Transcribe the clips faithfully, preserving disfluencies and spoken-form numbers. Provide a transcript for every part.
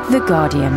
The Guardian.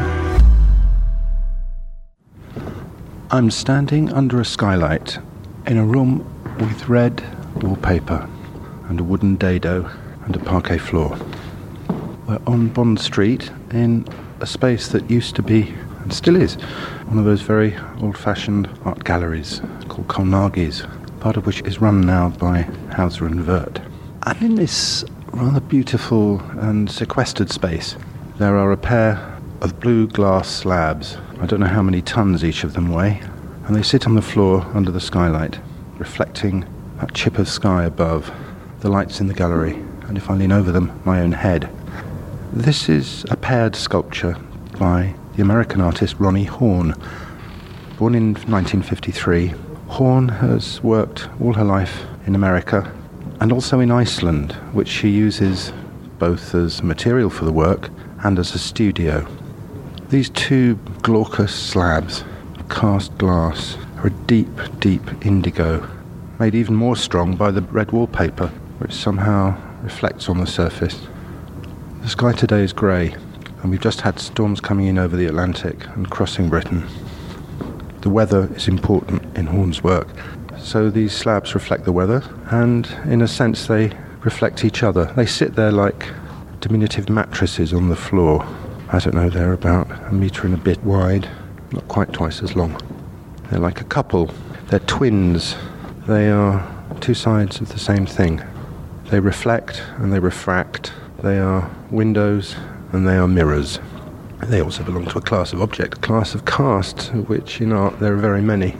I'm standing under a skylight in a room with red wallpaper and a wooden dado and a parquet floor. We're on Bond Street in a space that used to be, and still is, one of those very old-fashioned art galleries called Colnagi's, part of which is run now by Hauser and Wirth. And in this rather beautiful and sequestered space, there are a pair of blue glass slabs. I don't know how many tons each of them weigh, and they sit on the floor under the skylight, reflecting that chip of sky above, the lights in the gallery, and if I lean over them, my own head. This is a paired sculpture by the American artist Roni Horn. Born in nineteen fifty-three, Horn has worked all her life in America and also in Iceland, which she uses both as material for the work and as a studio. These two glaucous slabs of cast glass are a deep, deep indigo, made even more strong by the red wallpaper, which somehow reflects on the surface. The sky today is grey, and we've just had storms coming in over the Atlantic and crossing Britain. The weather is important in Horn's work, so these slabs reflect the weather, and in a sense they reflect each other. They sit there like diminutive mattresses on the floor. I don't know, they're about a metre and a bit wide, not quite twice as long. They're like a couple. They're twins. They are two sides of the same thing. They reflect and they refract. They are windows and they are mirrors. They also belong to a class of object, a class of casts, which in art there are very many.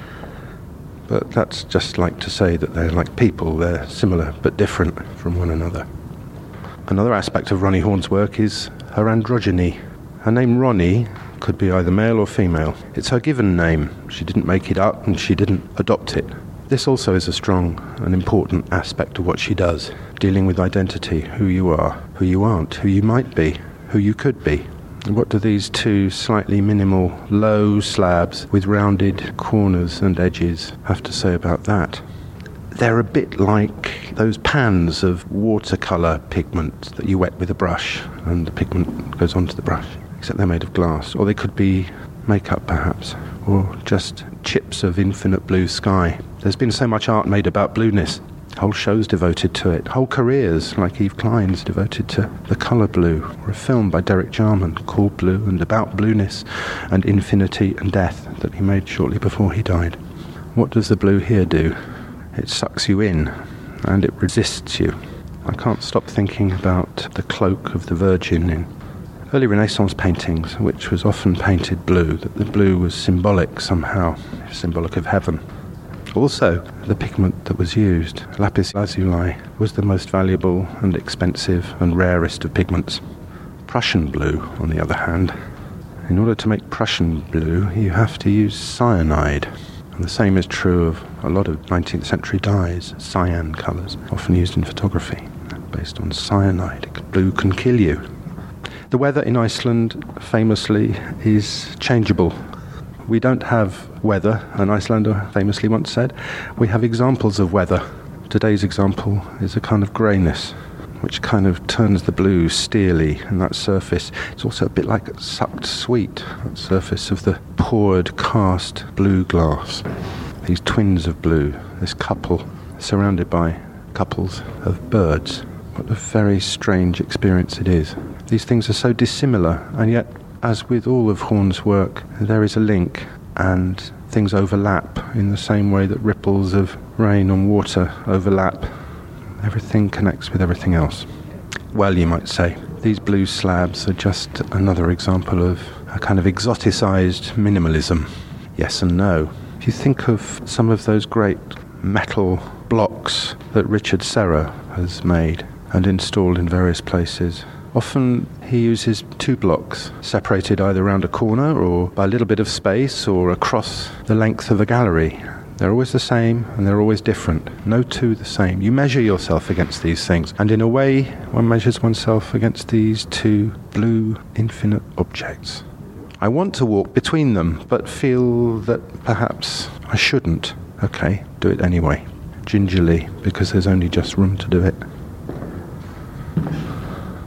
But that's just like to say that they're like people. They're similar but different from one another. Another aspect of Roni Horn's work is her androgyny. Her name Roni could be either male or female. It's her given name. She didn't make it up and she didn't adopt it. This also is a strong and important aspect of what she does, dealing with identity, who you are, who you aren't, who you might be, who you could be. And what do these two slightly minimal, low slabs with rounded corners and edges have to say about that? They're a bit like those pans of watercolour pigment that you wet with a brush and the pigment goes onto the brush, except they're made of glass. Or they could be makeup perhaps, or just chips of infinite blue sky. There's been so much art made about blueness, whole shows devoted to it, whole careers like Yves Klein's devoted to the colour blue, or a film by Derek Jarman called Blue and about blueness and infinity and death that he made shortly before he died. What does the blue here do? It sucks you in and it resists you. I can't stop thinking about the cloak of the Virgin in early Renaissance paintings, which was often painted blue, that the blue was symbolic somehow, symbolic of heaven. Also, the pigment that was used, lapis lazuli, was the most valuable and expensive and rarest of pigments. Prussian blue, on the other hand, in order to make Prussian blue, you have to use cyanide. And the same is true of a lot of nineteenth century dyes, cyan colours, often used in photography, based on cyanide. Blue can kill you. The weather in Iceland, famously, is changeable. We don't have weather, an Icelander famously once said. We have examples of weather. Today's example is a kind of greyness, which kind of turns the blue steely, and that surface, it's also a bit like sucked sweet, that surface of the poured, cast blue glass. These twins of blue, this couple, surrounded by couples of birds. What a very strange experience it is. These things are so dissimilar, and yet, as with all of Horn's work, there is a link, and things overlap in the same way that ripples of rain on water overlap. Everything connects with everything else. Well, you might say, these blue slabs are just another example of a kind of exoticized minimalism. Yes and no. If you think of some of those great metal blocks that Richard Serra has made and installed in various places, often he uses two blocks, separated either around a corner or by a little bit of space or across the length of a gallery. They're always the same and they're always different. No two the same. You measure yourself against these things, and in a way, one measures oneself against these two blue, infinite objects. I want to walk between them, but feel that perhaps I shouldn't. Okay, do it anyway. Gingerly, because there's only just room to do it.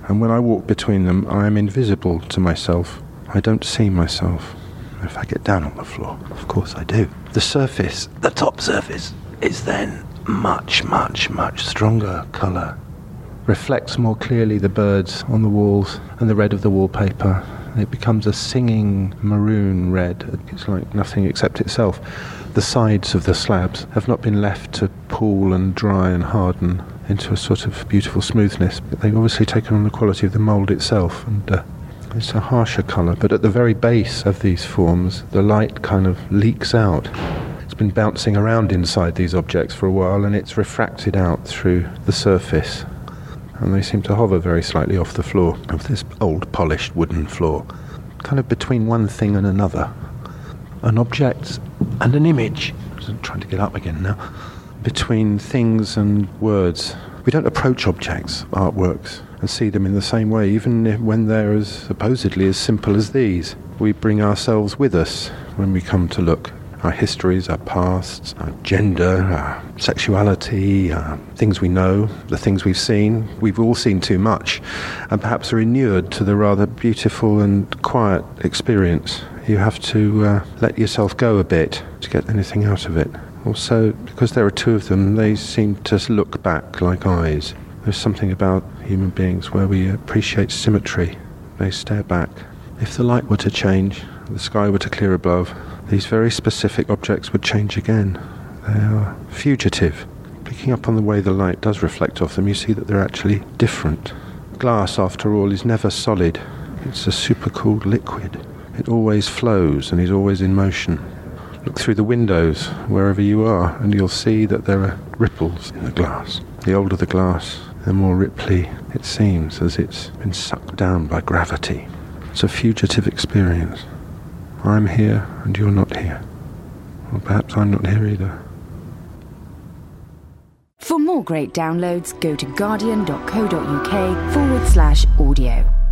And when I walk between them, I am invisible to myself. I don't see myself. If I get down on the floor, of course I do. The surface, the top surface, is then much, much, much stronger colour. Reflects more clearly the birds on the walls and the red of the wallpaper. It becomes a singing maroon red. It's like nothing except itself. The sides of the slabs have not been left to pool and dry and harden into a sort of beautiful smoothness, but they've obviously taken on the quality of the mould itself, and uh, it's a harsher colour. But at the very base of these forms, the light kind of leaks out. It's been bouncing around inside these objects for a while, and it's refracted out through the surface. And they seem to hover very slightly off the floor of this old polished wooden floor, kind of between one thing and another. An object and an image. I'm trying to get up again now. Between things and words. We don't approach objects, artworks, and see them in the same way, even if, when they're as supposedly as simple as these. We bring ourselves with us when we come to look. Our histories, our pasts, our gender, our sexuality, our things we know, the things we've seen. We've all seen too much, and perhaps are inured to the rather beautiful and quiet experience. You have to uh, let yourself go a bit to get anything out of it. Also, because there are two of them, they seem to look back like eyes. There's something about human beings where we appreciate symmetry. They stare back. If the light were to change, the sky were to clear above, these very specific objects would change again. They are fugitive. Picking up on the way the light does reflect off them, you see that they're actually different. Glass, after all, is never solid. It's a supercooled liquid. It always flows and is always in motion. Look through the windows wherever you are, and you'll see that there are ripples in the glass. The older the glass, the more ripply it seems, as it's been sucked down by gravity. It's a fugitive experience. I'm here and you're not here. Or perhaps I'm not here either. For more great downloads, go to guardian.co.uk forward slash audio.